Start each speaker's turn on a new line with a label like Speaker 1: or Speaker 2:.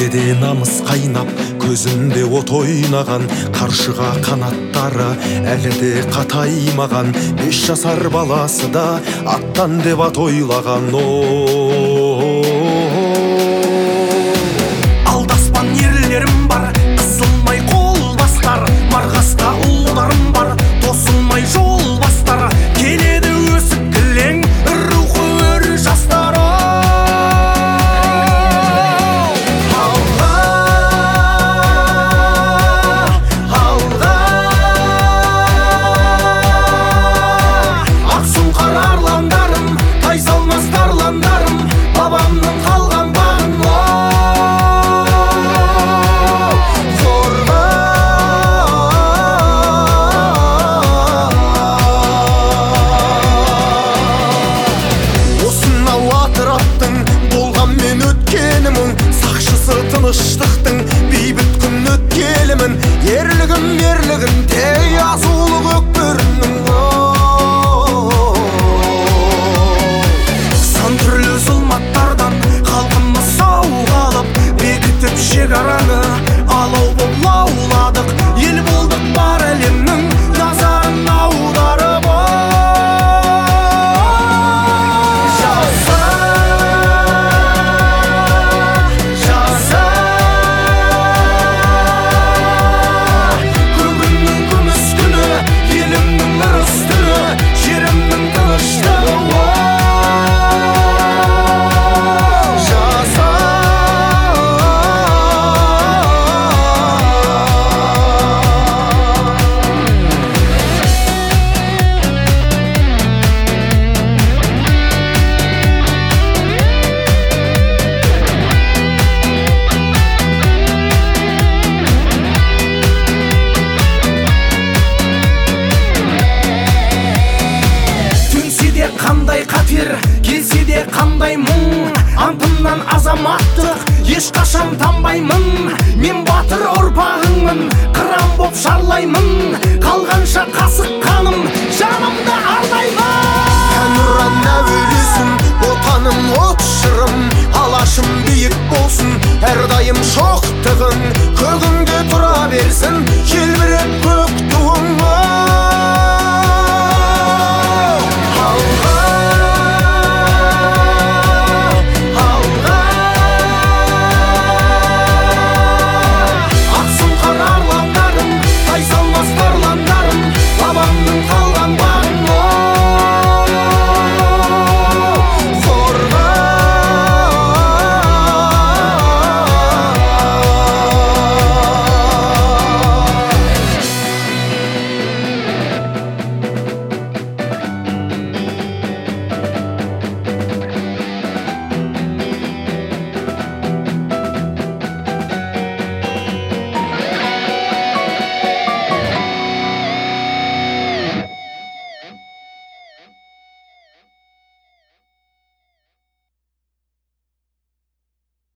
Speaker 1: Денеде намыс қайнап, көзінде от ойнаған, қаршыға қанаттары әлі де қатаймаған. 5 жасар баласы да аттан деп ат ойлаған. Алдаспан ерлерім бар, қысылмай қол бастар, марғасқа ұлдарым бар, тосылмай жол бастар. Келеді өсіп кілең, рухы өр жастар. Бабамның қалған бағын қорға. Осынау атыраттың болғанмен өткенімін, сақшысы тыныштықтың бейбіт күн өткелімін. Ерлігім тей азулы көкбөрінің. Шекараны алау боп лауладық, ел болдық бар әлемнің назарын аударып. Жаса Көгімнің күміс күні, елімнің ырыс түні, жерімнің тыныштығы. Қандай қатер, келсе де қандай мұң, антымнан азаматтық ешқашан танбаймын. Мен батыр ұрпағыңмын, қыран боп шарлаймын, қалғанша қасық қаным жанымды арнаймын. Әнұран әуелесін, отаным от шырым, алашым биік болсын, әрдайым шоқтығын көгіңде тұра берсін. Желбіреп